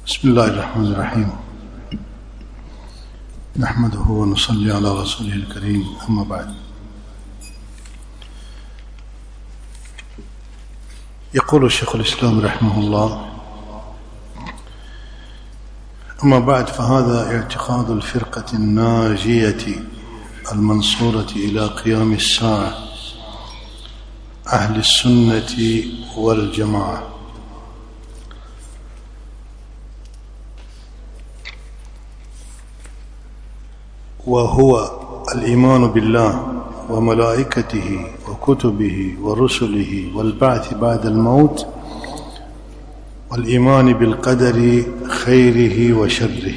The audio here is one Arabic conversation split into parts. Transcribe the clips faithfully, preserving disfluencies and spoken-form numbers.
بسم الله الرحمن الرحيم. نحمده ونصلي على رسوله الكريم، أما بعد. يقول شيخ الإسلام رحمه الله: أما بعد، فهذا اعتقاد الفرقة الناجية المنصورة إلى قيام الساعة، أهل السنة والجماعة. وهو الإيمان بالله وملائكته وكتبه ورسله والبعث بعد الموت، والإيمان بالقدر خيره وشره.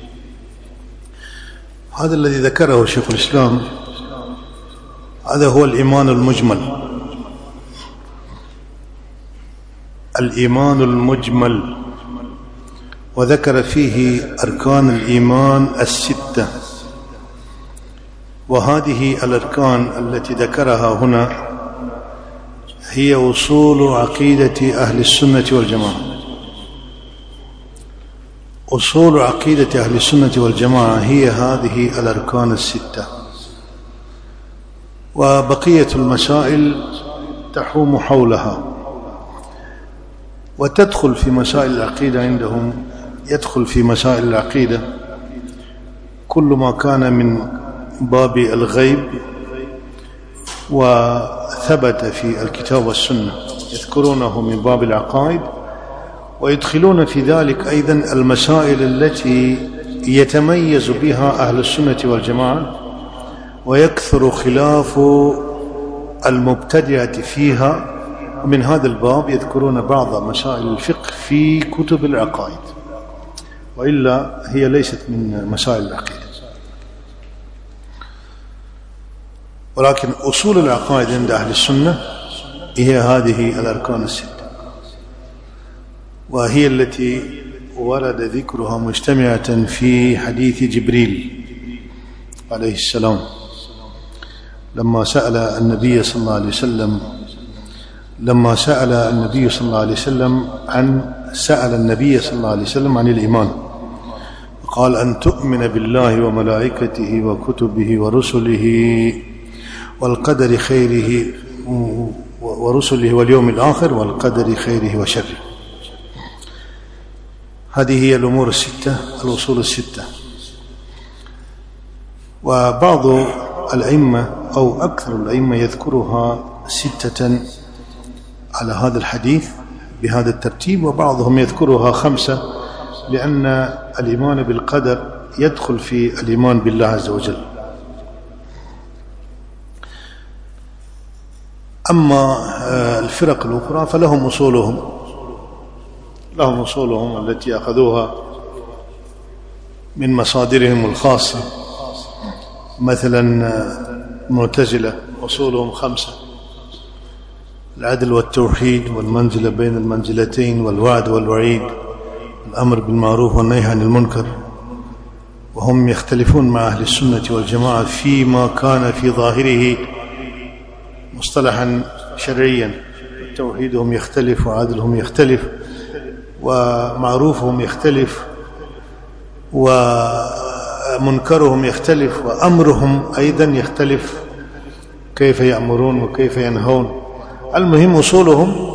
هذا الذي ذكره شيخ الإسلام، هذا هو الإيمان المجمل. الإيمان المجمل، وذكر فيه أركان الإيمان الستة، وهذه الأركان التي ذكرها هنا هي أصول عقيدة أهل السنة والجماعة. أصول عقيدة أهل السنة والجماعة هي هذه الأركان الستة، وبقية المسائل تحوم حولها. وتدخل في مسائل العقيدة عندهم، يدخل في مسائل العقيدة كل ما كان من باب الغيب وثبت في الكتاب والسنة، يذكرونه من باب العقائد، ويدخلون في ذلك أيضا المسائل التي يتميز بها أهل السنة والجماعة ويكثر خلاف المبتدعة فيها. ومن هذا الباب يذكرون بعض مسائل الفقه في كتب العقائد، وإلا هي ليست من مسائل العقيدة. ولكن أصول العقائد عند أهل السنة هي هذه الأركان الستة، وهي التي ورد ذكرها مجتمعة في حديث جبريل عليه السلام لما سأل النبي صلى الله عليه وسلم لما سأل النبي صلى الله عليه وسلم عن سأل النبي صلى الله عليه وسلم عن الإيمان، قال: أن تؤمن بالله وملائكته وكتبه ورسله والقدر خيره ورسله واليوم الآخر والقدر خيره وشره. هذه هي الأمور الستة، الأصول الستة. وبعض الأئمة أو أكثر الأئمة يذكرها ستة على هذا الحديث بهذا الترتيب، وبعضهم يذكرها خمسة، لأن الإيمان بالقدر يدخل في الإيمان بالله عز وجل. أما الفرق الأخرى فلهم أصولهم لهم أصولهم التي أخذوها من مصادرهم الخاصة. مثلا المعتزلة أصولهم خمسة: العدل والتوحيد، والمنزلة بين المنزلتين، والوعد والوعيد، الأمر بالمعروف والنهي عن المنكر. وهم يختلفون مع أهل السنة والجماعة فيما كان في ظاهره مصطلحا شرعيا. توحيدهم يختلف، وعدلهم يختلف، ومعروفهم يختلف، ومنكرهم يختلف، وأمرهم أيضا يختلف، كيف يأمرون وكيف ينهون. المهم أصولهم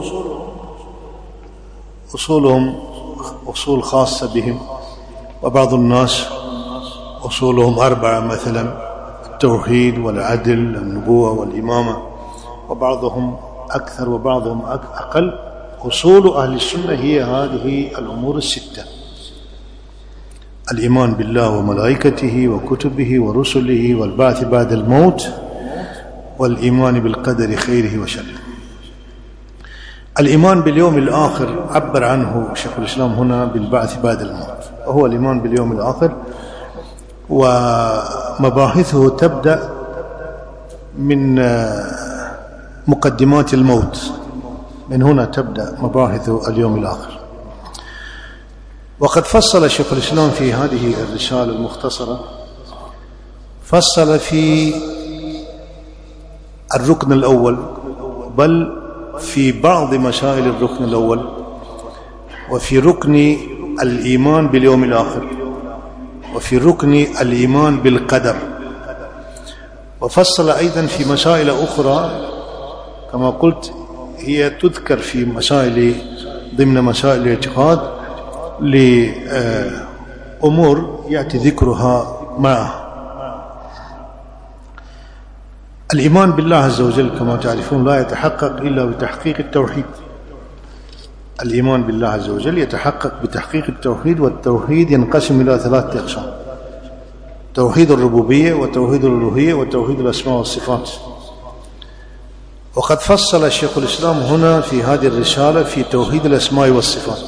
أصولهم أصول خاصة بهم. وبعض الناس أصولهم أربعة، مثلا التوحيد والعدل النبوة والإمامة، وبعضهم أكثر وبعضهم أقل. أصول أهل السنة هي هذه الأمور الستة: الإيمان بالله وملائكته وكتبه ورسله والبعث بعد الموت، والإيمان بالقدر خيره وشره. الإيمان باليوم الآخر عبر عنه شيخ الإسلام هنا بالبعث بعد الموت، وهو الإيمان باليوم الآخر، ومباحثه تبدأ من مقدمات الموت، من هنا تبدأ مباحث اليوم الآخر. وقد فصل شيخ الإسلام في هذه الرسالة المختصرة، فصل في الركن الأول، بل في بعض مسائل الركن الأول، وفي ركن الإيمان باليوم الآخر، وفي الركن الإيمان بالقدر. وفصل أيضا في مسائل أخرى كما قلت هي تذكر في مسائل ضمن مسائل الاعتقاد لأمور يأتي ذكرها معه. الإيمان بالله عز وجل كما تعرفون لا يتحقق إلا بتحقيق التوحيد. الإيمان بالله عز وجل يتحقق بتحقيق التوحيد، والتوحيد ينقسم إلى ثلاثة أقسام: توحيد الربوبية، وتوحيد الألوهية، وتوحيد الأسماء والصفات. وقد فصل شيخ الإسلام هنا في هذه الرسالة في توحيد الأسماء والصفات،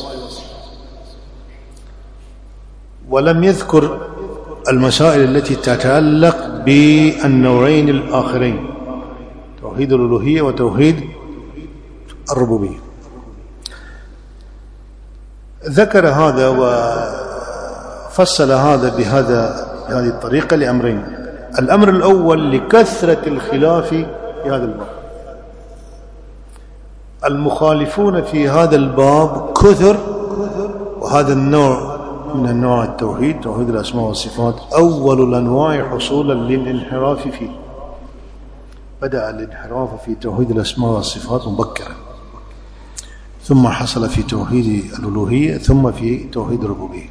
ولم يذكر المسائل التي تتعلق بالنوعين الآخرين، توحيد الألوهية وتوحيد الربوبية. ذكر هذا وفصل هذا بهذا بهذه الطريقة لأمرين: الأمر الأول لكثرة الخلاف في هذا الباب، المخالفون في هذا الباب كثر، وهذا النوع من أنواع التوحيد توحيد الأسماء والصفات أول الأنواع حصولا للانحراف فيه. بدأ الانحراف في توحيد الأسماء والصفات مبكرا، ثم حصل في توحيد الألوهية، ثم في توحيد الربوبية.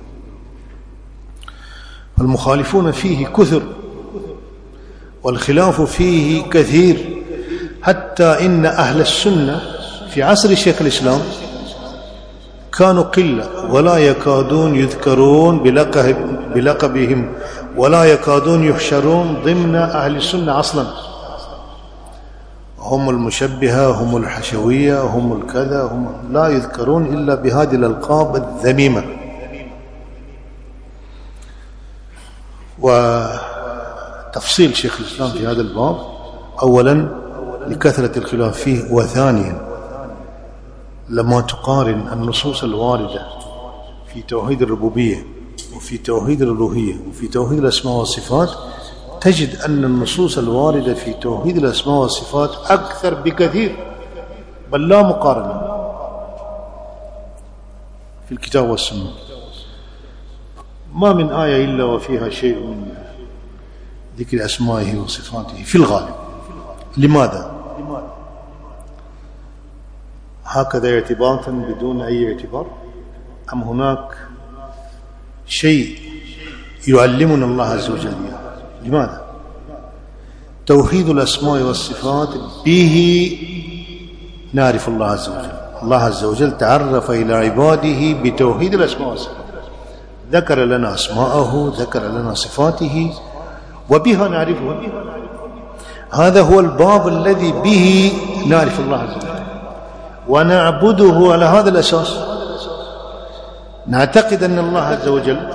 المخالفون فيه كثر، والخلاف فيه كثير، حتى إن أهل السنة في عصر شيخ الإسلام كانوا قلة، ولا يكادون يذكرون بلقب بلقبهم، ولا يكادون يحشرون ضمن أهل السنة أصلا. هم المشبهة، هم الحشوية، هم الكذا، هم لا يذكرون إلا بهذه الألقاب الذميمة. وتفصيل شيخ الإسلام في هذا الباب أولا لكثرة الخلاف فيه، وثانيا لما تقارن النصوص الواردة في توحيد الربوبية وفي توحيد الألوهية وفي توحيد الأسماء والصفات تجد أن النصوص الواردة في توحيد الأسماء والصفات أكثر بكثير، بل لا مقارنة في الكتاب والسنة. ما من آية إلا وفيها شيء من ذكر أسمائه وصفاته في الغالب. لماذا؟ هكذا اعتباطا بدون أي اعتبار، أم هناك شيء يعلمنا الله عز وجل؟ لماذا؟ توحيد الأسماء والصفات به نعرف الله عز وجل. الله عز وجل تعرف إلى عباده بتوحيد الأسماء والصفات، ذكر لنا أسماءه، ذكر لنا صفاته، وبها نعرفه. هذا هو الباب الذي به نعرف الله عز وجل ونعبده على هذا الأساس. نعتقد أن الله عز وجل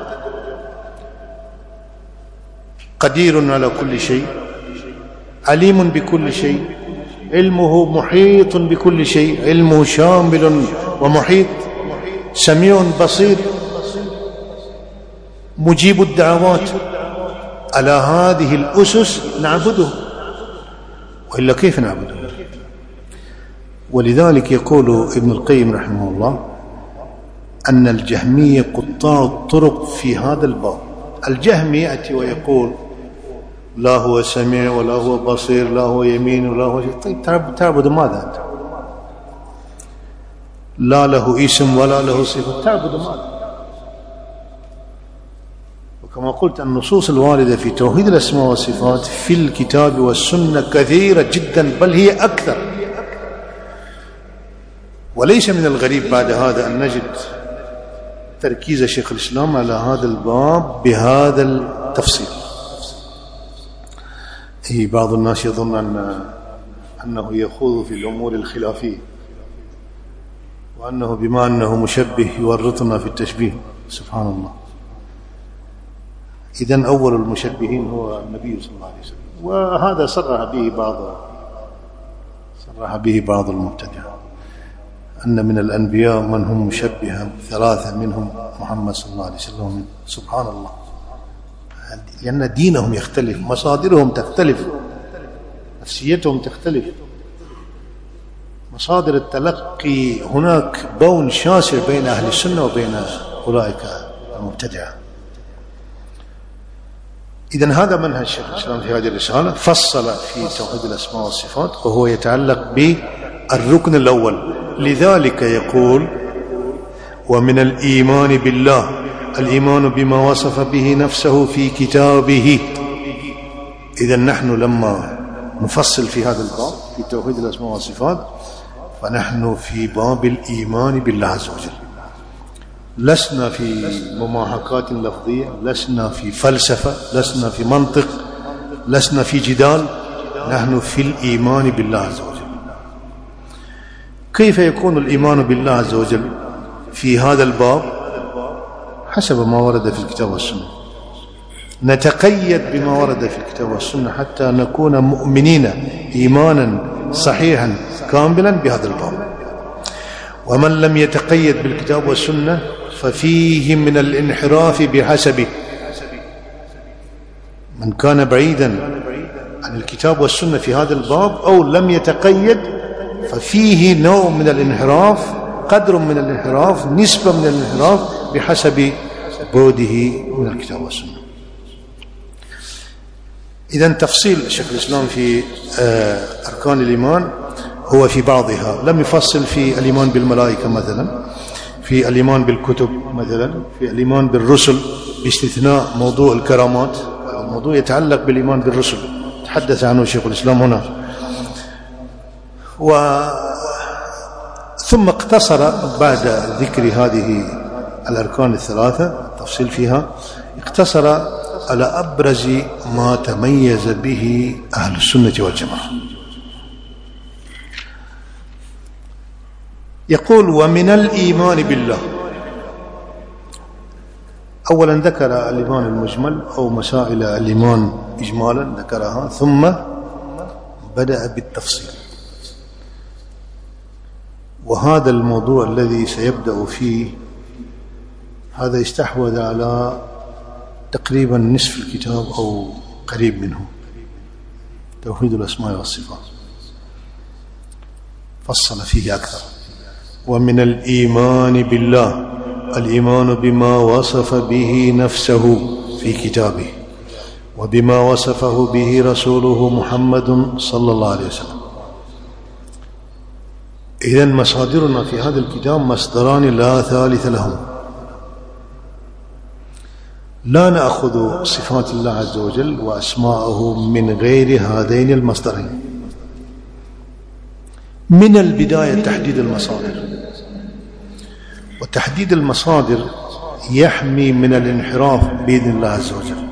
قدير على كل شيء، عليم بكل شيء، علمه محيط بكل شيء، علمه شامل ومحيط، سميع بصير، مجيب الدعوات. على هذه الأسس نعبده، وإلا كيف نعبده؟ ولذلك يقول ابن القيم رحمه الله أن الجهمية قطاع الطرق في هذا الباب. الجهم يأتي ويقول لا هو سميع ولا هو بصير، لا هو يمين ولا هو شيء. طيب تعبد ماذا أنت؟ لا له اسم ولا له صفة، تعبد ماذا؟ وكما قلت النصوص الواردة في توحيد الأسماء والصفات في الكتاب والسنة كثيرة جدا، بل هي أكثر. وليس من الغريب بعد هذا أن نجد تركيز شيخ الإسلام على هذا الباب بهذا التفصيل. هي بعض الناس يظن أن أنه يخوض في الأمور الخلافية، وأنه بما أنه مشبه يورطنا في التشبيه. سبحان الله. إذن أول المشبهين هو النبي صلى الله عليه وسلم، وهذا صرح به بعض صرح به بعض المبتدعة أن من الأنبياء من هم مشبهة، ثلاثة منهم محمد صلى الله عليه وسلم. سبحان الله. لأن دينهم يختلف، مصادرهم تختلف، نفسيتهم تختلف، مصادر التلقي هناك بون شاسع بين أهل السنة وبين أولئك المبتدعة. إذن هذا منهج شيخ الإسلام في هذه الرسالة، فصل في توحيد الأسماء والصفات وهو يتعلق بالركن الأول. لذلك يقول: ومن الإيمان بالله الإيمان بما وصف به نفسه في كتابه. إذن نحن لما نفصل في هذا الباب في توحيد الأسماء والصفات فنحن في باب الإيمان بالله عز وجل، لسنا في مماحكات لفظية، لسنا في فلسفة، لسنا في منطق، لسنا في جدال، نحن في الإيمان بالله عز وجل. كيف يكون الإيمان بالله عز وجل في هذا الباب؟ حسب ما ورد في الكتاب والسنة، نتقيد بما ورد في الكتاب والسنة حتى نكون مؤمنين إيمانا صحيحا كاملا بهذا الباب. ومن لم يتقيد بالكتاب والسنة ففيه من الانحراف بحسبه. من كان بعيدا عن الكتاب والسنة في هذا الباب أو لم يتقيد ففيه نوع من الانحراف، قدر من الانحراف، نسبة من الانحراف بحسب بعده من الكتاب والسنة. إذن تفصيل شيخ الإسلام في أركان الإيمان هو في بعضها، لم يفصل في الإيمان بالملائكة مثلا، في الإيمان بالكتب مثلا، في الإيمان بالرسل باستثناء موضوع الكرامات. الموضوع يتعلق بالإيمان بالرسل تحدث عنه شيخ الإسلام هنا. و ثم اقتصر بعد ذكر هذه الأركان الثلاثة التفصيل فيها، اقتصر على أبرز ما تميز به أهل السنة والجماعة. يقول: ومن الإيمان بالله. أولا ذكر الإيمان المجمل أو مسائل الإيمان إجمالا ذكرها، ثم بدأ بالتفصيل. وهذا الموضوع الذي سيبدأ فيه هذا استحوذ على تقريبا نصف الكتاب أو قريب منه، توحيد الأسماء والصفات، فصل فيه أكثر. ومن الإيمان بالله الإيمان بما وصف به نفسه في كتابه وبما وصفه به رسوله محمد صلى الله عليه وسلم. إذن مصادرنا في هذا الكتاب مصدران لا ثالث لهم. لا نأخذ صفات الله عز وجل وأسماءه من غير هذين المصدرين. من البداية تحديد المصادر، وتحديد المصادر يحمي من الانحراف بإذن الله عز وجل.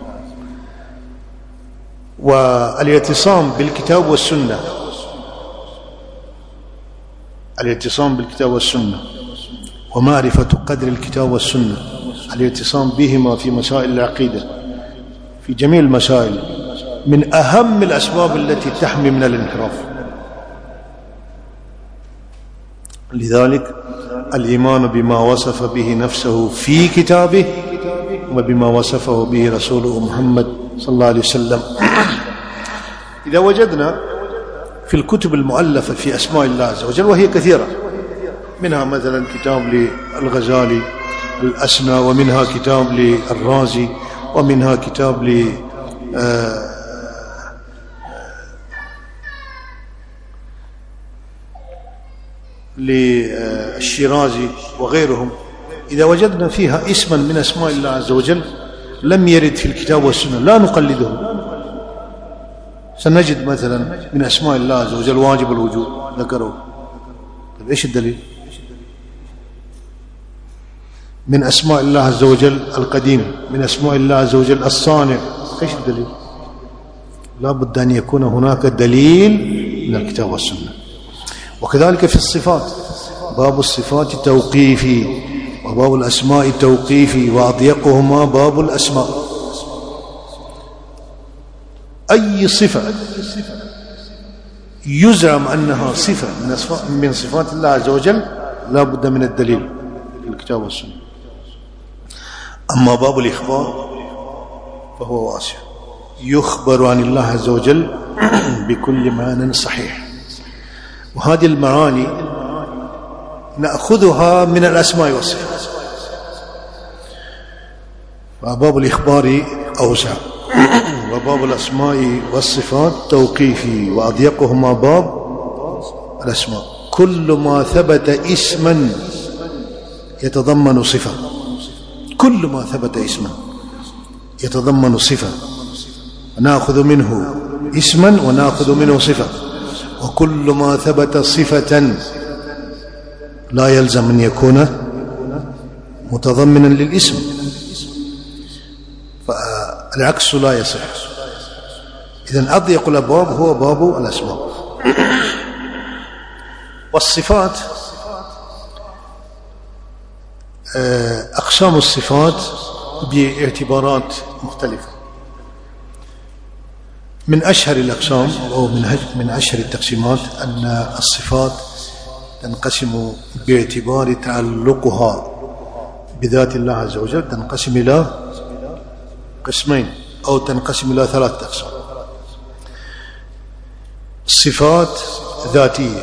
والاعتصام بالكتاب والسنة، الاعتصام بالكتاب والسنة ومعرفة قدر الكتاب والسنة، الاعتصام بهما في مسائل العقيدة في جميع المسائل من أهم الأسباب التي تحمي من الانحراف. لذلك الإيمان بما وصف به نفسه في كتابه وبما وصفه به رسوله محمد صلى الله عليه وسلم. إذا وجدنا في الكتب المؤلفة في أسماء الله عز وجل وهي كثيرة، منها مثلا كتاب للغزالي الأسنى، ومنها كتاب للرازي، ومنها كتاب ل للشيرازي وغيرهم. إذا وجدنا فيها اسما من أسماء الله عز وجل لم يرد في الكتاب والسنة لا نقلده. سنجد مثلا من أسماء الله عز وجل واجب الوجود ذكره، طيب إيش الدليل؟ من أسماء الله عز وجل القديم، من أسماء الله عز وجل الصانع، إيش الدليل؟ لا بد أن يكون هناك دليل من الكتاب والسنة. وكذلك في الصفات، باب الصفات توقيفي وباب الأسماء توقيفي، وأضيقهما باب الأسماء. أي صفة يزعم أنها صفة من صفات الله عز وجل لا بد من الدليل في الكتاب والسنة. أما باب الإخبار فهو واسع، يخبر عن الله عز وجل بكل معنى صحيح، وهذه المعاني نأخذها من الأسماء والصفات. وباب الإخبار أوسع، وباب الأسماء والصفات توقيفي، وأضيقهما باب الأسماء. كل ما ثبت اسما يتضمن صفة، كل ما ثبت اسما يتضمن صفة، نأخذ منه اسما ونأخذ منه صفة. وكل ما ثبت صفة لا يلزم أن يكون متضمنا للاسم، فالعكس لا يصح. إذن أضيق الأبواب هو باب الأسماء. والصفات أقسام الصفات باعتبارات مختلفة. من أشهر الأقسام أو من أشهر التقسيمات أن الصفات تنقسم باعتبار تعلقها بذات الله عز وجل، تنقسم إلى قسمين أو تنقسم إلى ثلاثة أقسام. صفات ذاتية،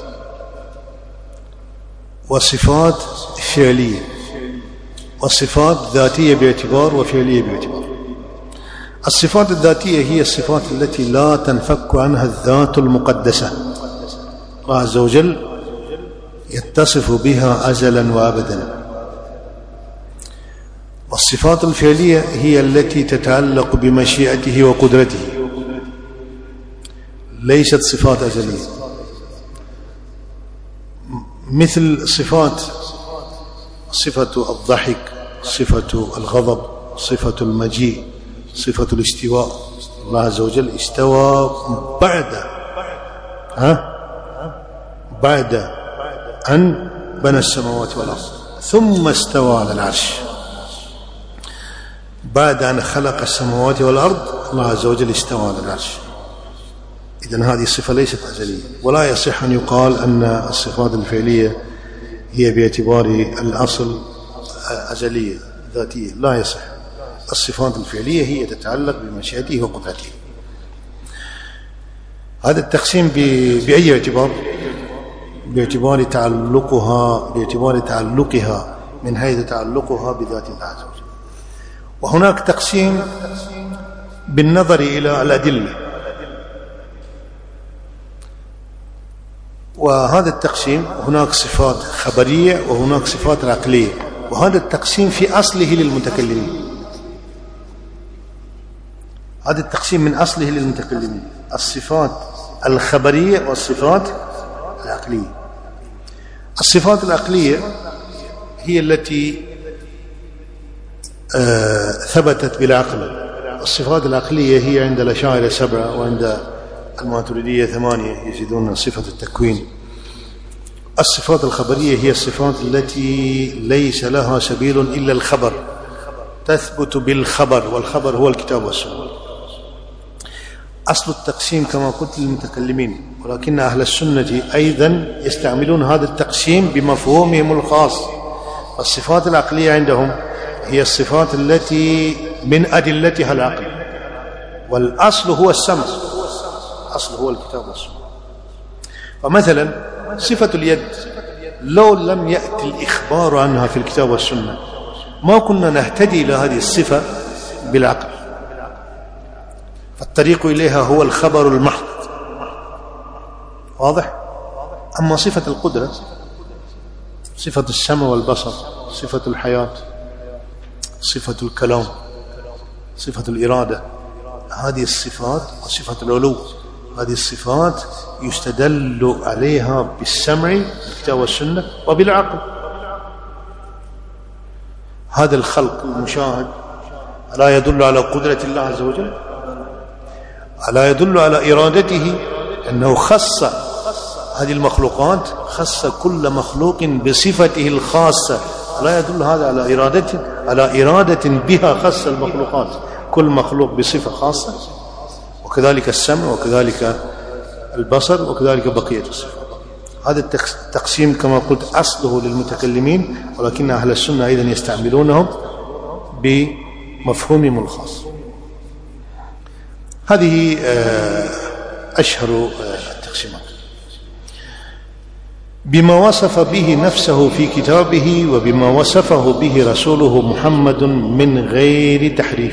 وصفات فعلية، والصفات ذاتية باعتبار وفعلية باعتبار. الصفات الذاتية هي الصفات التي لا تنفك عنها الذات المقدسة، الله عز وجل يتصف بها أزلا وأبدا. والصفات الفعلية هي التي تتعلق بمشيئته وقدرته، ليست صفات أزلية، مثل صفات صفة الضحك، صفة الغضب، صفة المجيء، صفة الاستواء. الله عز وجل استوى بعد ها بعد أن بنى السماوات والأرض، ثم استوى على العرش. بعد أن خلق السماوات والأرض الله عز وجل استوى على العرش. إذن هذه الصفة ليست أزلية، ولا يصح أن يقال أن الصفات الفعلية هي باعتبار الأصل أزلية ذاتية، لا يصح. الصفات الفعلية هي تتعلق بمشيئته وقدرته. هذا التقسيم بأي اعتبار؟ باعتبار تعلقها باعتبار تعلقها من حيث تعلقها بذات الله عز وجل. وهناك تقسيم بالنظر إلى الأدلة، وهذا التقسيم هناك صفات خبرية وهناك صفات عقلية، وهذا التقسيم في أصله للمتكلمين. هذا التقسيم من أصله للمتكلمين، الصفات الخبرية والصفات العقلية. الصفات العقلية هي التي آه ثبتت بالعقل. الصفات العقلية هي عند الأشاعرة سبعة، وعند الماتريدية ثمانية يزيدون صفة التكوين. الصفات الخبرية هي الصفات التي ليس لها سبيل إلا الخبر، تثبت بالخبر، والخبر هو الكتاب والسنة. أصل التقسيم كما قلت للمتكلمين، ولكن أهل السنة أيضا يستعملون هذا التقسيم بمفهومهم الخاص. الصفات العقلية عندهم هي الصفات التي من أدلتها العقل، والأصل هو السمع، الأصل هو الكتاب والسنة. فمثلا صفة اليد لو لم يأتي الإخبار عنها في الكتاب والسنة ما كنا نهتدي إلى هذه الصفة بالعقل، فالطريق إليها هو الخبر المحض. واضح؟ أما صفة القدرة، صفة السمع والبصر، صفة الحياة، صفة الكلام، صفة الإرادة، هذه الصفات، وصفة العلو، هذه الصفات يستدل عليها بالسمع الكتاب والسنة وبالعقل. هذا الخلق المشاهد لا يدل على قدرة الله عز وجل؟ ألا يدل على إرادته؟ أنه خص هذه المخلوقات، خص كل مخلوق بصفته الخاصة. لا يدل هذا على إرادته، على إرادة بها خص المخلوقات، كل مخلوق بصفة خاصة، وكذلك السمع وكذلك البصر وكذلك بقية الصفات. هذا التقسيم كما قلت أصله للمتكلمين، ولكن أهل السنة أيضا يستعملونه بمفهومهم الخاص. هذه أشهر التقسيمات. بما وصف به نفسه في كتابه وبما وصفه به رسوله محمد من غير تحريف.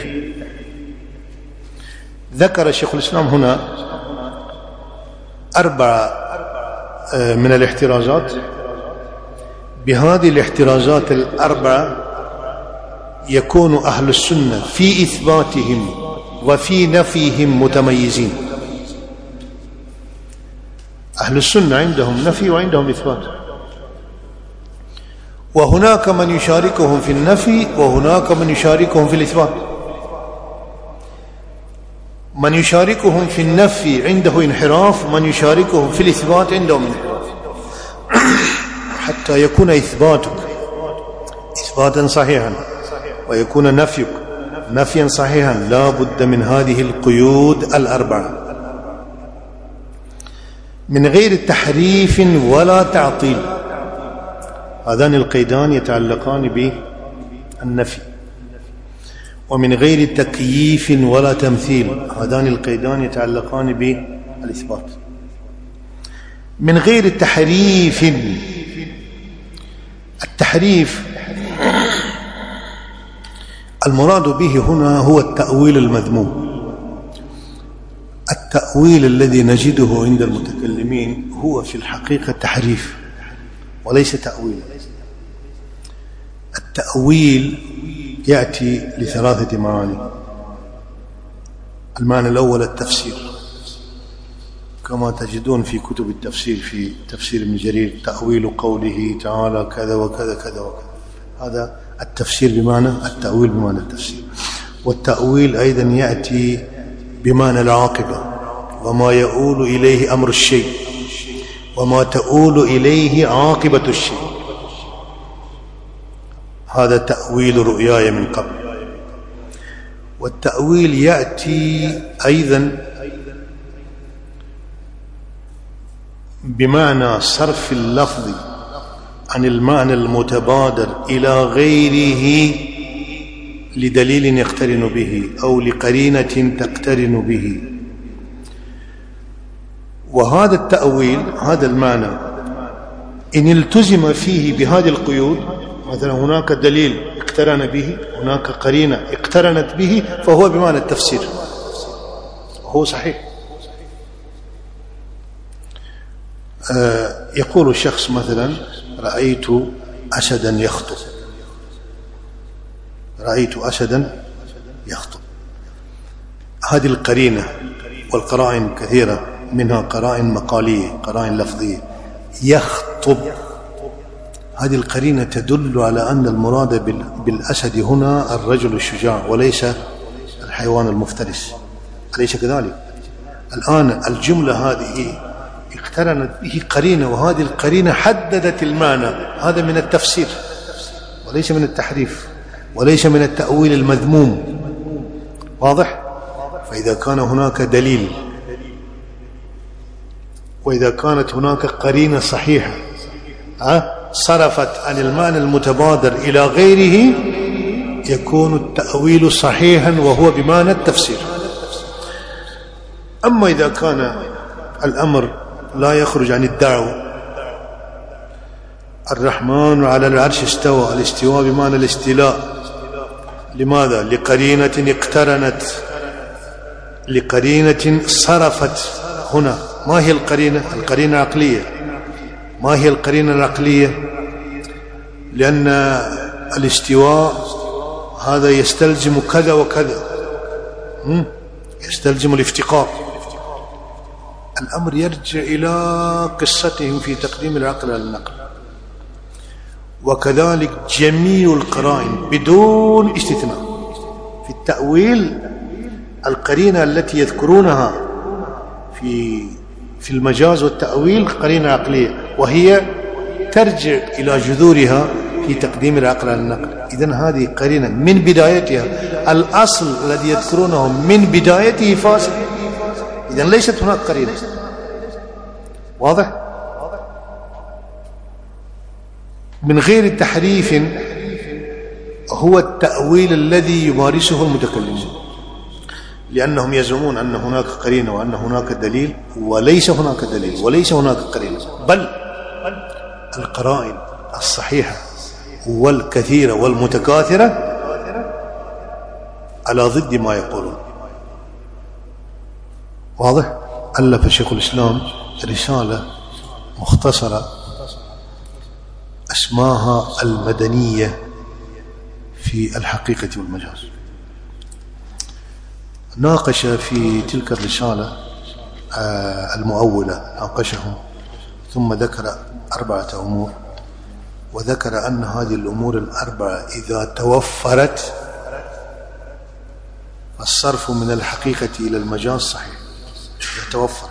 ذكر شيخ الإسلام هنا أربع من الاحترازات. بهذه الاحترازات الأربعة يكون أهل السنة في إثباتهم وفي نفيهم متميزين. أهل السنة عندهم نفي وعندهم إثبات، وهناك من يشاركهم في النفي وهناك من يشاركهم في الإثبات. من يشاركهم في النفي عنده انحراف، من يشاركهم في الإثبات عندهم انحراف. حتى يكون إثباتك إثباتا صحيحا ويكون نفيك نفيا صحيحا لا بد من هذه القيود الأربعة: من غير تحريف ولا تعطيل. هذان القيدان يتعلقان بالنفي. ومن غير تكييف ولا تمثيل. هذان القيدان يتعلقان بالإثبات. من غير تحريف. التحريف المراد به هنا هو التأويل المذموم. التأويل الذي نجده عند المتكلمين هو في الحقيقة تحريف وليس تأويل. التأويل يأتي لثلاثة معاني. المعنى الأول التفسير، كما تجدون في كتب التفسير في تفسير ابن جرير: تأويل قوله تعالى كذا وكذا كذا وكذا. هذا التفسير بمعنى التأويل بمعنى التفسير. والتأويل أيضا يأتي بمعنى العاقبة، وما يؤول إليه أمر الشيء وما تؤول إليه عاقبة الشيء. هذا تأويل رؤياي من قبل. والتأويل يأتي أيضا بمعنى صرف اللفظ عن المعنى المتبادر إلى غيره لدليل يقترن به أو لقرينة تقترن به. وهذا التأويل، هذا المعنى، إن التزم فيه بهذه القيود، مثلا هناك دليل اقترن به، هناك قرينة اقترنت به، فهو بمعنى التفسير، هو صحيح. آه يقول الشخص مثلا: رأيت أسدا يخطب. رأيت أسدا يخطب. هذه القرينة، والقرائن كثيرة، منها قرائن مقالية، قرائن لفظية. يخطب، هذه القرينة تدل على أن المراد بالأسد هنا الرجل الشجاع وليس الحيوان المفترس، أليس كذلك؟ الآن الجملة هذه اقترنت به قرينة، وهذه القرينة حددت المعنى. هذا من التفسير وليس من التحريف وليس من التأويل المذموم. واضح؟ فإذا كان هناك دليل وإذا كانت هناك قرينة صحيحة صرفت عن المعنى المتبادر إلى غيره، يكون التأويل صحيحا وهو بمعنى التفسير. أما إذا كان الأمر لا يخرج عن الدعوة: الرحمن على العرش استوى، الاستواء بمعنى الاستيلاء. لماذا؟ لقرينة اقترنت، لقرينة صرفت. هنا ما هي القرينة؟ القرينة عقلية. ما هي القرينة العقلية؟ لأن الاستواء هذا يستلزم كذا وكذا، يستلزم الافتقار. الأمر يرجع إلى قصتهم في تقديم العقل على النقل. وكذلك جميع القرائن بدون استثناء في التأويل، القرينة التي يذكرونها في في المجاز والتأويل قرينة عقلية، وهي ترجع إلى جذورها في تقديم العقل على النقل. إذن هذه قرينة من بدايتها، الأصل الذي يذكرونه من بدايته فاسد. إذن ليست هناك قرينة. واضح؟ من غير تحريف هو التأويل الذي يمارسه المتكلمون، لأنهم يزعمون أن هناك قرينة وأن هناك دليل، وليس هناك دليل وليس هناك قرينة، بل القرائن الصحيحة والكثيرة والمتكاثرة على ضد ما يقولون. واضح؟ ألف شيخ الإسلام رسالة مختصرة اسماها المدنية في الحقيقة والمجاز. ناقش في تلك الرسالة المؤولة ناقشهم، ثم ذكر أربعة أمور، وذكر أن هذه الأمور الأربعة إذا توفرت فالصرف من الحقيقة إلى المجاز صحيح إذا توفرت.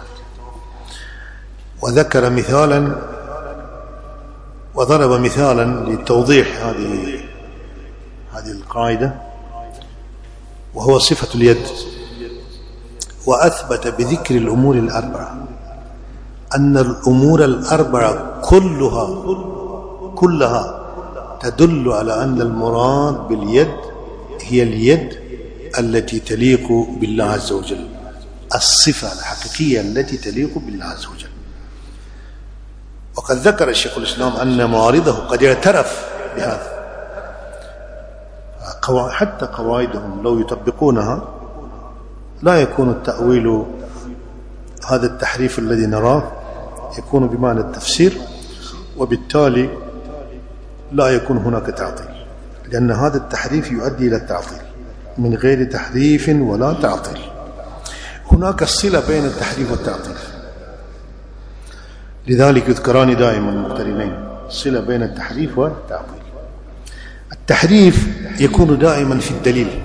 وذكر مثالا وضرب مثالا لتوضيح هذه هذه القاعدة، وهو صفة اليد، وأثبت بذكر الأمور الأربعة أن الأمور الأربعة كلها كلها تدل على أن المراد باليد هي اليد التي تليق بالله عز وجل، الصفة الحقيقية التي تليق بالله عز وجل. وقد ذكر الشيخ الإسلام أن معارضه قد اعترف بهذا، حتى قواعدهم لو يطبقونها لا يكون التأويل هذا التحريف الذي نراه يكون بمعنى التفسير، وبالتالي لا يكون هناك تعطيل، لأن هذا التحريف يؤدي إلى التعطيل من غير تحريف ولا تعطيل. هناك الصلة بين التحريف والتعطيل، لذلك يذكران دائما مقترنين، صلة بين التحريف والتعطيل. التحريف يكون دائما في الدليل،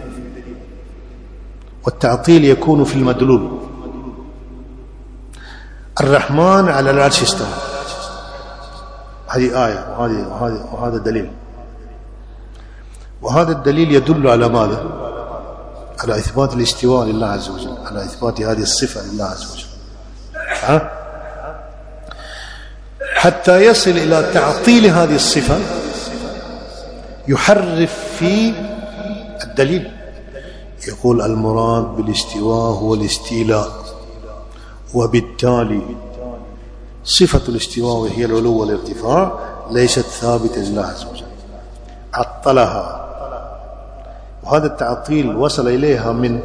والتعطيل يكون في المدلول. الرحمن على العرش استوى، هذه آية وهذه وهذا وهذا دليل، وهذا الدليل يدل على ماذا؟ على إثبات الاستواء لله عز وجل، على إثبات هذه الصفة لله عز وجل. ها؟ حتى يصل إلى تعطيل هذه الصفة يحرف في الدليل، يقول المراد بالاستواء هو الاستيلاء، وبالتالي صفة الاستواء وهي العلو والارتفاع ليست ثابتة لله عز وجل، عطلها. وهذا التعطيل وصل إليها من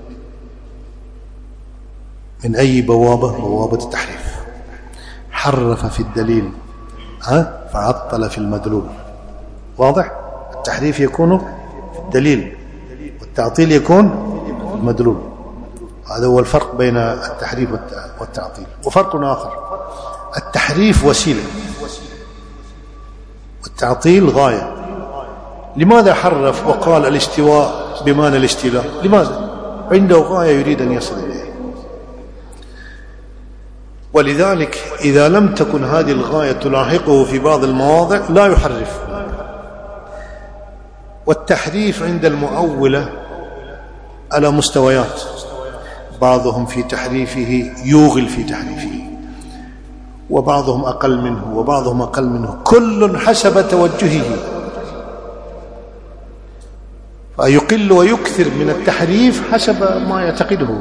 من أي بوابة؟ بوابة التحريف. حرف في الدليل ها فعطل في المدلول. واضح؟ التحريف يكون في الدليل والتعطيل يكون في المدلول. هذا هو الفرق بين التحريف والتعطيل. وفرق آخر، التحريف وسيلة والتعطيل غاية. لماذا حرف وقال الاستواء بمعنى الاستيلاء؟ لماذا؟ عنده غاية يريد أن يصل إليها. ولذلك إذا لم تكن هذه الغاية تلاحقه في بعض المواضع لا يحرف. والتحريف عند المؤولة على مستويات، بعضهم في تحريفه يوغل في تحريفه، وبعضهم أقل منه وبعضهم أقل منه، كل حسب توجهه، فيقل ويكثر من التحريف حسب ما يعتقده.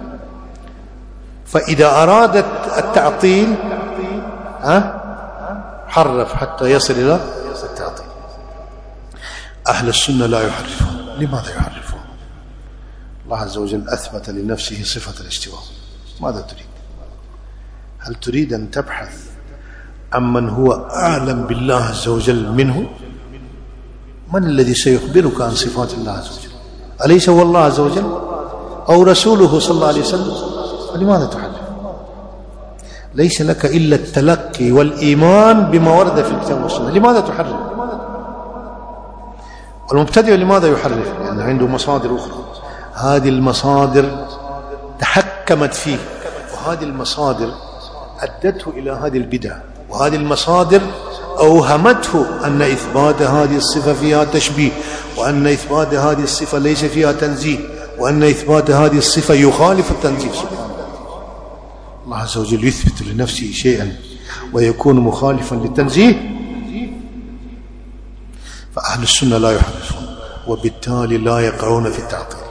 فإذا أرادت التعطيل ها حرف حتى يصل إلى التعطيل. أهل السنة لا يحرفون. لماذا يحرفون؟ الله عز وجل أثبت لنفسه صفة الاستواء. ماذا تريد؟ هل تريد أن تبحث عمن هو أعلم بالله عز وجل منه؟ من الذي سيخبرك عن صفات الله عز وجل؟ أليس هو الله عز وجل أو رسوله صلى الله عليه وسلم؟ لماذا تحرف؟ ليس لك إلا التلقي والإيمان بما ورد في الكتاب والسنة. لماذا تحرف؟ والمبتدئ لماذا يحرف؟ لأن عنده مصادر أخرى، هذه المصادر تحكمت فيه، وهذه المصادر أدته إلى هذه البدع، وهذه المصادر أوهمته أن إثبات هذه الصفة فيها تشبيه، وأن إثبات هذه الصفة ليس فيها تنزيه، وأن إثبات هذه الصفة يخالف التنزيه. سبحانه الله عز وجل يثبت لنفسه شيئا ويكون مخالفا للتنزيه. فأهل السنة لا يحرفون، وبالتالي لا يقعون في التعطيل.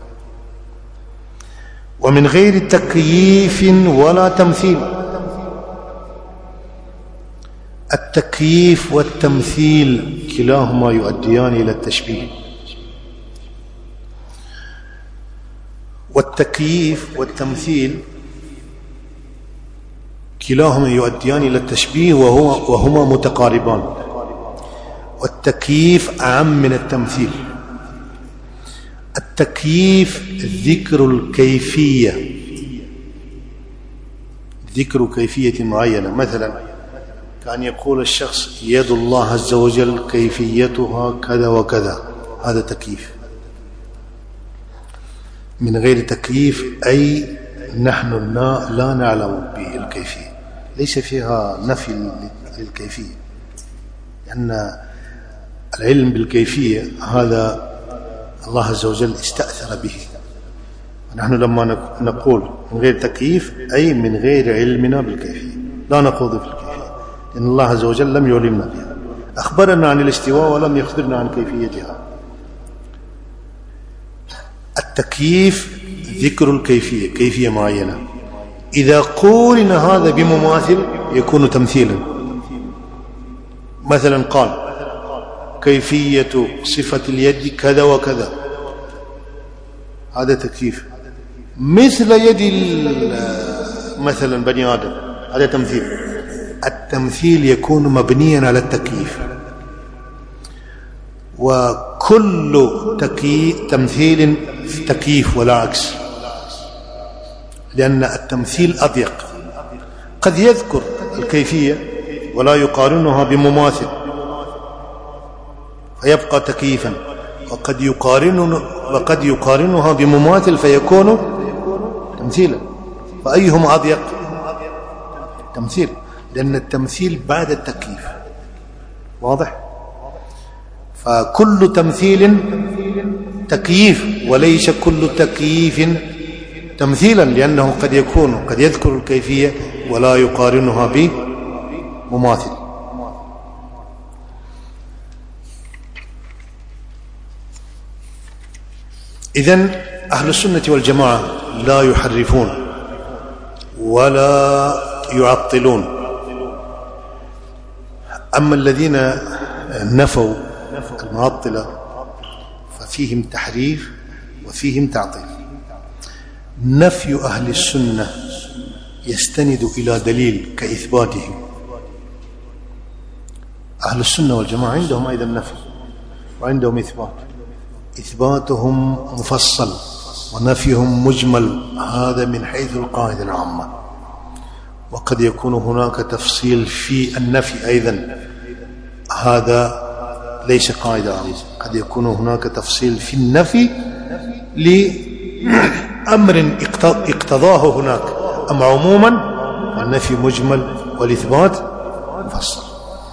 ومن غير تكييف ولا تمثيل، التكييف والتمثيل كلاهما يؤديان إلى التشبيه. والتكييف والتمثيل كلاهما يؤديان إلى التشبيه وهو وهما متقاربان، والتكييف أعم من التمثيل. التكييف ذكر الكيفية، ذكر كيفية معينة، مثلا كان يقول الشخص يد الله عز وجل كيفيتها كذا وكذا، هذا تكييف. من غير تكييف أي نحن لا نعلم بالكيفية، ليس فيها نفي للكيفية، لأن العلم بالكيفية هذا الله عز وجل استأثر به. نحن لما نقول من غير تكييف أي من غير علمنا بالكيفية، لا نخوض في الكيفية، لأن الله عز وجل لم يعلمنا بها، أخبرنا عن الاستواء ولم يخبرنا عن كيفيتها. التكييف ذكر الكيفية، كيفية معينة، إذا قورن هذا بمماثل يكون تمثيلا. مثلا قال كيفية صفة اليد كذا وكذا، هذا تكييف. مثل يد مثلا بني آدم، هذا تمثيل. التمثيل يكون مبنيا على التكييف، وكل تمثيل تكييف ولا عكس، لأن التمثيل أضيق، قد يذكر الكيفية ولا يقارنها بمماثل فيبقى تكييفا، وقد يقارن وقد يقارنها بمماثل فيكون تمثيلا. فأيهما أضيق؟ تمثيل، لأن التمثيل بعد التكييف، واضح؟ فكل تمثيل تكييف وليس كل تكييف تمثيلا، لأنه قد يكون قد يذكر الكيفية ولا يقارنها بمماثل. إذن أهل السنة والجماعة لا يحرفون ولا يعطلون. أما الذين نفوا المعطلة ففيهم تحريف وفيهم تعطيل. نفي أهل السنة يستند إلى دليل كإثباتهم. أهل السنة والجماعة عندهم أيضا نفي وعندهم إثبات، إثباتهم مفصل ونفيهم مجمل، هذا من حيث القاعدة العامة. وقد يكون هناك تفصيل في النفي أيضا، هذا ليس قاعدة عامة. قد يكون هناك تفصيل في النفي لأمر اقتضاه هناك، أما عموما النفي مجمل والإثبات مفصل.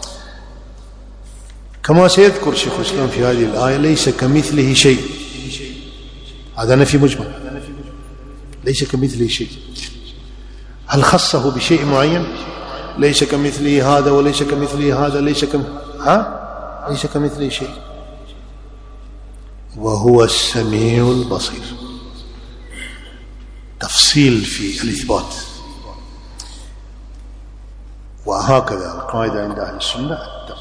كما سيذكر شيخ الإسلام في هذه الآية ليس كمثله شيء، هذا نفي مجمل، ليس كمثله شيء. هل خصه بشيء معين؟ ليس كمثله هذا وليس كمثله هذا، ليس كم ها ليس كمثله شيء، وهو السميع البصير. تفصيل في الإثبات. وهكذا القاعدة عند أهل السنة،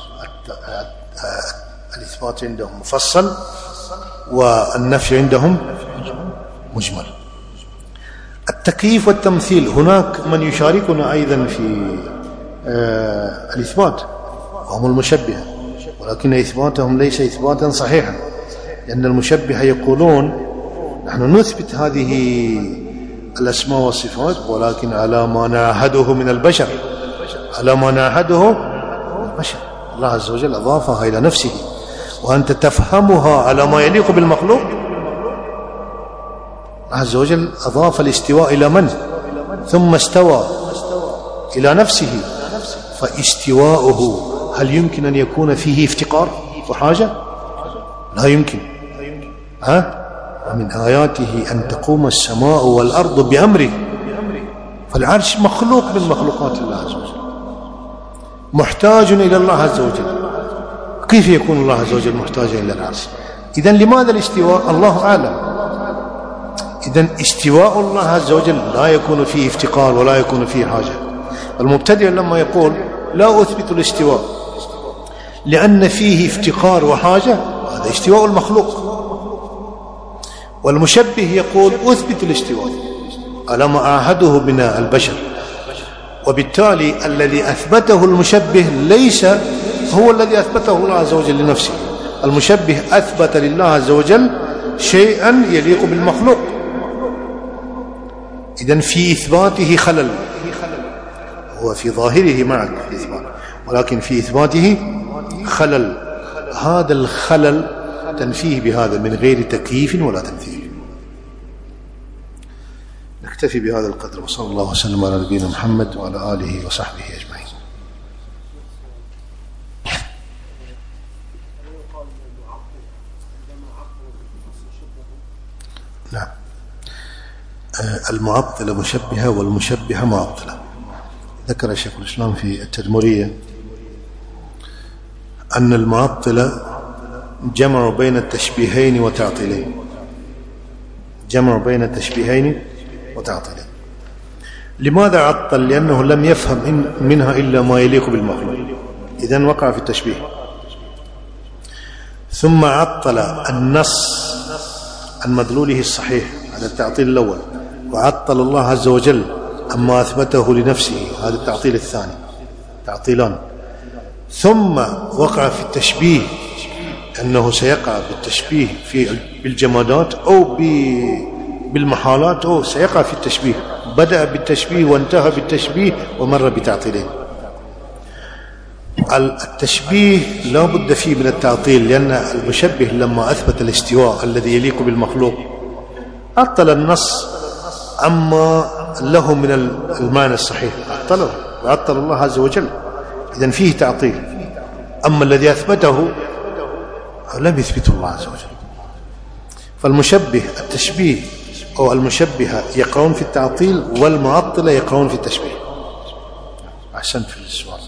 الإثبات عندهم مفصل والنفي عندهم مجمل. التكييف والتمثيل هناك من يشاركنا أيضا في الإثبات وهم المشبهة، ولكن إثباتهم ليس إثباتا صحيحا، لأن المشبهة يقولون نحن نثبت هذه الأسماء والصفات ولكن على ما نعهده من البشر، على ما نعهده من البشر. الله عز وجل أضافها إلى نفسه، وأنت تفهمها على ما يليق بالمخلوق. الله عز وجل أضاف الاستواء إلى من؟ ثم استوى إلى نفسه، فاستواؤه هل يمكن أن يكون فيه افتقار وحاجة؟ لا يمكن. ها؟ ومن آياته أن تقوم السماء والأرض بأمره، فالعرش مخلوق من مخلوقات الله عز وجل، محتاج إلى الله عز وجل. كيف يكون الله عز وجل محتاجا إلى العرش؟ إذن لماذا الاستواء؟ الله أعلم. إذن استواء الله عز وجل لا يكون فيه افتقار ولا يكون فيه حاجة. المبتدئ لما يقول لا أثبت الاستواء لأن فيه افتقار وحاجة، هذا استواء المخلوق. والمشبه يقول أثبت الاستواء، ألم أعهده بنا البشر، وبالتالي الذي أثبته المشبه ليس هو الذي أثبته الله عز وجل لنفسه. المشبه أثبت لله عز وجل شيئا يليق بالمخلوق، إذن في إثباته خلل، هو في ظاهره معك في إثبات، ولكن في إثباته خلل، هذا الخلل تنفيه بهذا من غير تكييف ولا تمثيل. نكتفي بهذا القدر، وصلى الله وسلم على نبينا محمد وعلى آله وصحبه أجمعين. نعم، المعطلة مشبهة والمشبهة معطلة. ذكر شيخ الإسلام في التدمرية أن المعطلة جمع بين التشبيهين وتعطيلين، جمع بين التشبيهين وتعطيلين. لماذا عطل؟ لأنه لم يفهم منها إلا ما يليق بالمخلوق، إذن وقع في التشبيه. ثم عطل النص عن مدلوله الصحيح، هذا التعطيل الأول، وعطل الله عز وجل أما أثبته لنفسه، هذا التعطيل الثاني، تعطيلان. ثم وقع في التشبيه، أنه سيقع بالتشبيه في بالجمادات أو بالمحالات، أو سيقع في التشبيه، بدأ بالتشبيه وانتهى بالتشبيه ومر بتعطيلين. التشبيه لا بد فيه من التعطيل، لأن المشبه لما أثبت الاستواء الذي يليق بالمخلوق عطل النص عما له من المعنى الصحيح، عطله وعطل الله عز وجل، إذن فيه تعطيل. أما الذي أثبته لم يثبته الله عز وجل. فالمشبه التشبيه أو المشبهة يقعون في التعطيل، والمعطلة يقعون في التشبيه. أحسنت في السؤال.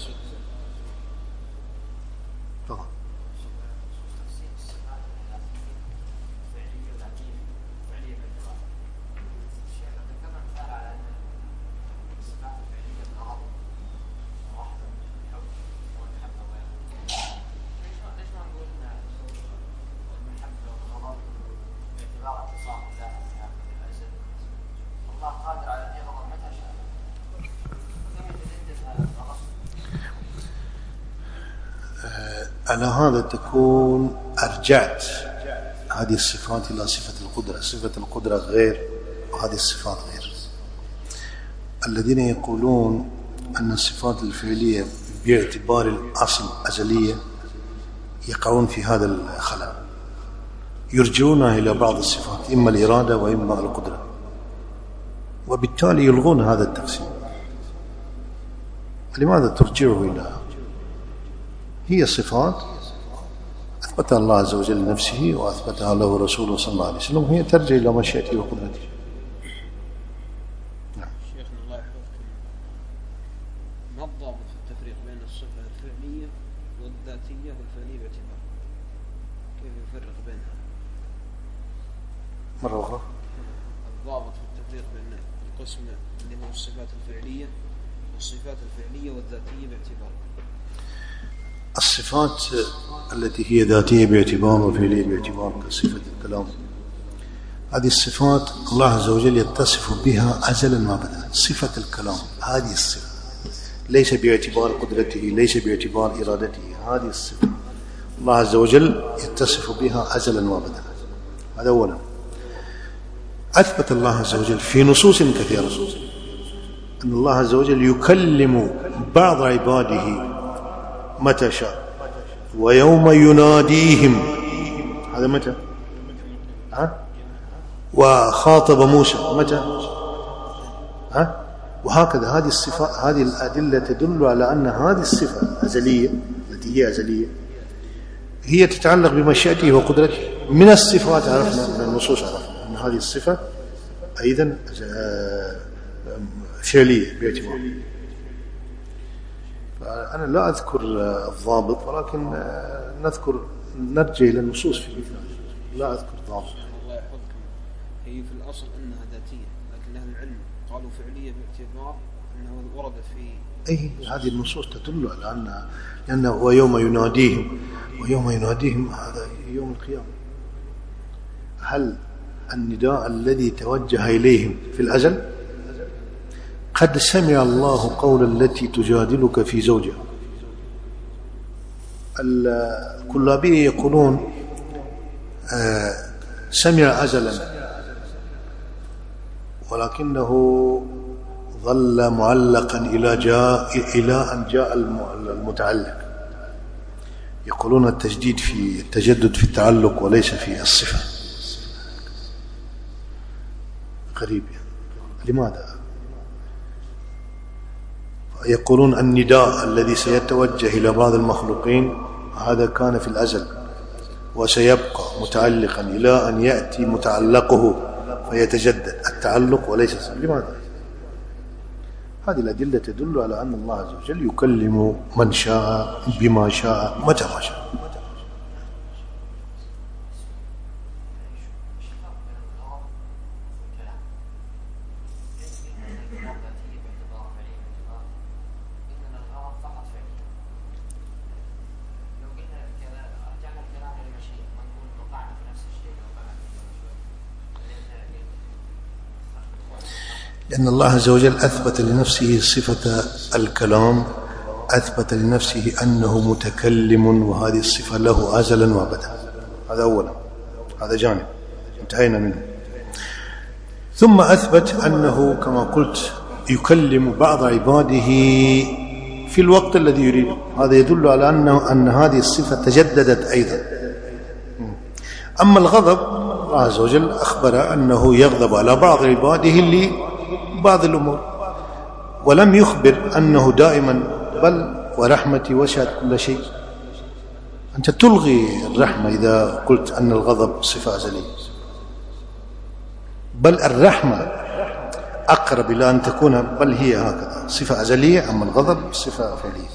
على هذا تكون أرجعت هذه الصفات إلى صفة القدرة. صفة القدرة غير وهذه الصفات غير. الذين يقولون أن الصفات الفعلية باعتبار الأصل أزلية يقعون في هذا الخلل، يرجعونها إلى بعض الصفات، إما الإرادة وإما القدرة، وبالتالي يلغون هذا التقسيم. لماذا ترجعه إلى هي صفات أثبتها الله عز وجل لنفسه وأثبتها له رسوله صلى الله عليه وسلم، هي ترجع إلى مشيئته وقدرته. نعم. شيخنا الله يحفظكم، ما الضابط في التفريق بين الصفة الفعلية والذاتية والفعلية باعتبار؟ كيف يفرق بينها؟ مرة أخرى. الضابط في التفريق بين القسم اللي هو الصفات الفعلية والصفات الفعلية والذاتية باعتبار. الصفات التي هي ذاتية باعتبار وفعلية باعتبار كصفة الكلام، هذه الصفات الله عز وجل يتصف بها أزلا وأبدا. صفة الكلام هذه الصفة ليس باعتبار قدرته، ليس باعتبار إرادته، هذه الصفة الله عز وجل يتصف بها أزلا وأبدا. هذا أولا. أثبت الله عز وجل في نصوص كثيرة أن الله عز وجل يكلم بعض عباده متى شاء، ويوم يناديهم، هذا متى؟ ها؟ وخاطب موسى متى؟ ها؟ وهكذا. هذه الصفات، هذه الأدلة تدل على أن هذه الصفة أزلية التي هي أزلية هي تتعلق بمشيئته وقدرته. من الصفات عرفنا، من النصوص عرفنا أن هذه الصفة أيضا فعلية باعتبار. أنا لا أذكر الضابط، ولكن نذكر نرجع إلى النصوص في مثل، لا أذكر ضابط. الله يحفظكم، هي في الأصل أنها ذاتية، لكن أهل العلم قالوا فعلية باعتبار أنه ورد في أي هذه النصوص تدل على أن لأنه ويوم يناديهم ويوم يناديهم هذا يوم القيامة. هل النداء الذي توجه إليهم في الأزل؟ قد سمع الله قول التي تجادلك في زوجها. الكلابية يقولون آه سمع أزلا ولكنه ظل معلقا إلى جاء إلى أن جاء المتعلق. يقولون التجديد في التجدد في التعلق وليس في الصفة. غريب يعني. لماذا؟ يقولون النداء الذي سيتوجه إلى بعض المخلوقين هذا كان في الأزل وسيبقى متعلقا إلى أن يأتي متعلقه فيتجدد التعلق وليس الصفة. لماذا؟ هذه الأدلة تدل على أن الله عز وجل يكلم من شاء بما شاء متى ما شاء. لأن الله عز وجل أثبت لنفسه صفة الكلام، أثبت لنفسه أنه متكلم وهذه الصفة له أزلا وأبدا. هذا أولا، هذا جانب انتهينا منه. ثم أثبت أنه كما قلت يكلم بعض عباده في الوقت الذي يريد. هذا يدل على أنه أن هذه الصفة تجددت أيضا. أما الغضب الله عز وجل أخبر أنه يغضب على بعض عباده اللي بعض الأمور، ولم يخبر أنه دائما بل ورحمتي وسعت كل شيء. أنت تلغي الرحمة إذا قلت أن الغضب صفة أزلية، بل الرحمة أقرب إلى أن تكون بل هي هكذا صفة أزلية، أما الغضب صفة فعلية.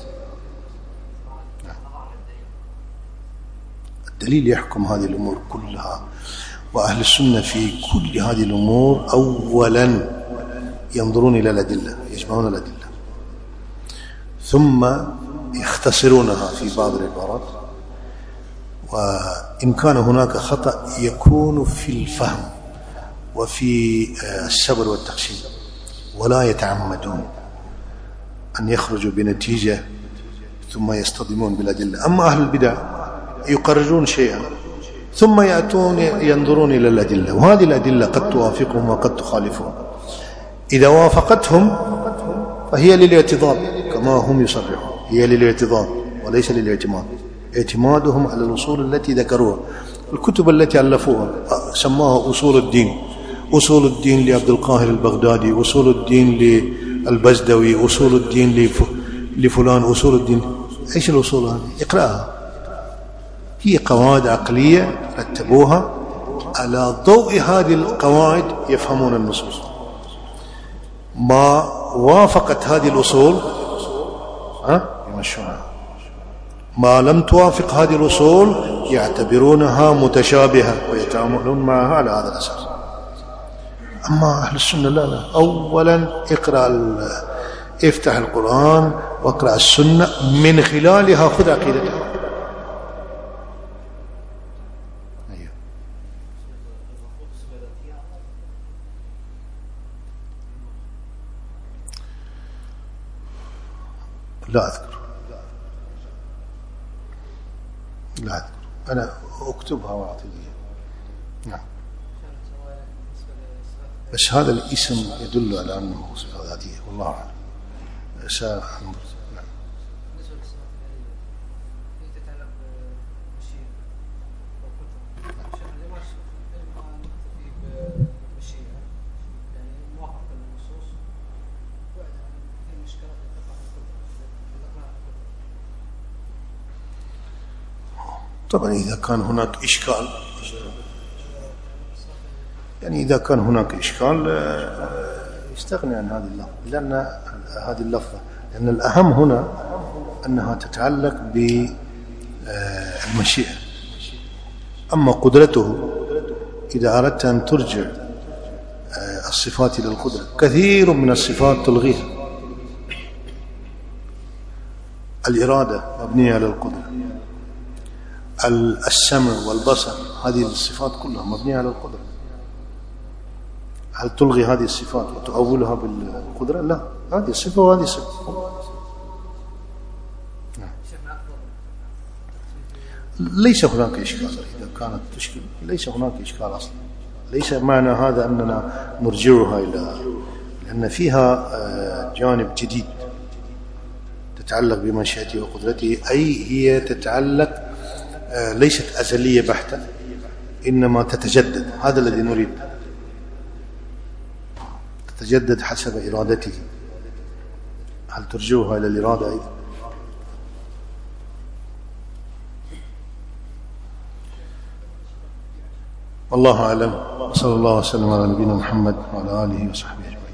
الدليل يحكم هذه الأمور كلها، وأهل السنة في كل هذه الأمور أولا ينظرون إلى الأدلة، يجمعون الأدلة ثم يختصرونها في بعض العبارات، وإن كان هناك خطأ يكون في الفهم وفي الصبر والتقسيم، ولا يتعمدون أن يخرجوا بنتيجة ثم يصطدمون بالأدلة. أما أهل البدع يقررون شيئا ثم يأتون ينظرون إلى الأدلة، وهذه الأدلة قد توافقهم وقد تخالفهم. إذا وافقتهم فهي للاعتضاد كما هم يصرحون، هي للاعتضاد وليس للاعتماد. اعتمادهم على الأصول التي ذكروها، الكتب التي ألفوها سماها أصول الدين، أصول الدين لعبد القاهر البغدادي، أصول الدين للبزدوي، أصول الدين لفلان، أصول الدين. إيش الأصول هذه؟ اقرأها. هي قواعد عقلية رتبوها، على ضوء هذه القواعد يفهمون النصوص. ما وافقت هذه الأصول ها يمشونها، ما لم توافق هذه الأصول يعتبرونها متشابهة ويتعاملون معها على هذا الأساس. أما أهل السنة لا لا، أولا اقرأ افتح القرآن واقرأ السنة، من خلالها خذ عقيدتها. لا أذكر لا أذكر أنا أكتبها وأعطي لي. نعم، بس هذا الاسم يدل على أنه صفة ذاتية، والله أعلم. سأنظر. نعم. طبعا إذا كان هناك إشكال، يعني إذا كان هناك إشكال يستغني عن هذه اللفظة، لأن هذه اللفظة لأن الأهم هنا أنها تتعلق بالمشيئة. أما قدرته إذا أردت أن ترجع الصفات إلى القدرة، كثير من الصفات تلغيها، الإرادة مبنية على القدرة، السمع والبصر هذه الصفات كلها مبنية على القدرة. هل تلغي هذه الصفات وتؤولها بالقدرة؟ لا، هذه صفة وهذه صفة. ليس هناك إشكال. إذا كانت تشكل ليس هناك إشكال أصلا. ليس معنى هذا أننا نرجعها إلى، لأن فيها جانب جديد تتعلق بمشيئته وقدرته، أي هي تتعلق ليست أزلية بحتة، إنما تتجدد. هذا الذي نريد، تتجدد حسب إرادته. هل ترجعها إلى الإرادة أيضا؟ والله أعلم. صلى الله وسلم على نبينا محمد وعلى آله وصحبه أجمعين.